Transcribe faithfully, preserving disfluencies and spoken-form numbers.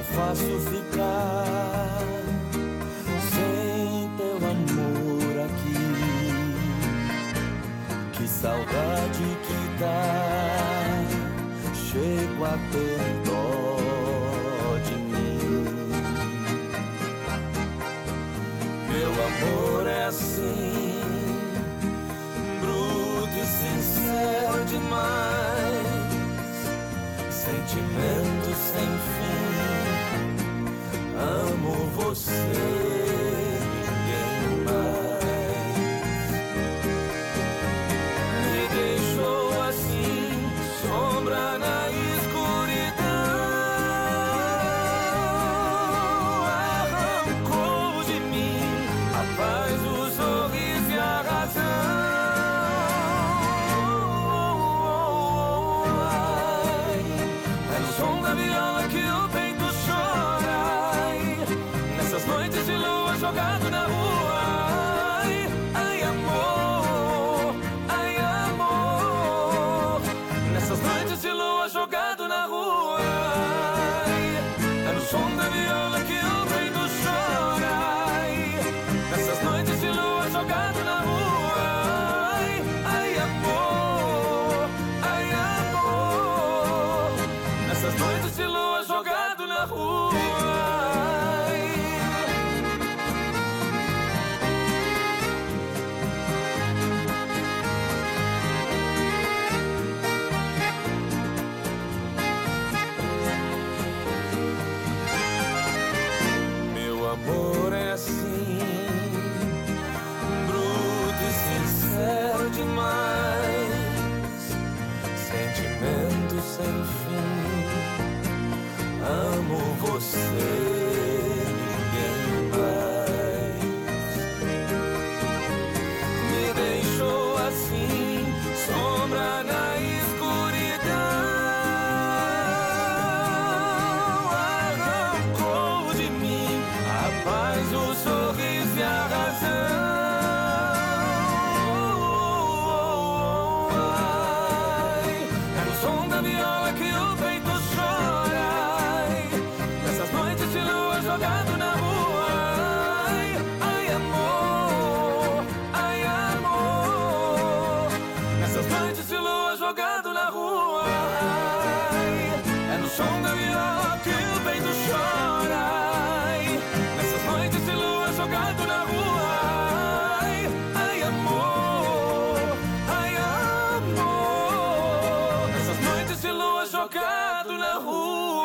fácil ficar sem teu amor aqui. Que saudade que dá, chego a ter dó de mim. Meu amor é assim, bruto e sincero demais, sentimento sem fim. Amo você, ninguém mais. Me deixou assim, sombra na escuridão. Arrancou de mim a paz, o sorriso e a razão. É no som da viola que o peito chora, nessas noites de lua jogado na rua. Ai, ai amor, ai amor, nessas noites de lua jogado na rua. Ai, é no som da viola que o peito chora, ai, nessas noites de lua jogado na rua. Ai, ai amor, ai amor, nessas noites de lua jogado na rua. Amor é assim, bruto e sincero demais, sentimento sem fim. Amo você, ninguém mais. Me deixou assim, sombra na escuridão. Arrancou de mim a paz, o sorriso e a razão. Ai, é no som da viola que o peito chora, ai, nessas noites de lua jogado na rua. Ai, ai amor, ai amor, nessas noites de lua jogado na rua. Ai, é no som da viola que o peito chora, nessas noites de lua jogado na rua. Ai, ai amor, ai amor, nessas noites de lua jogado na rua.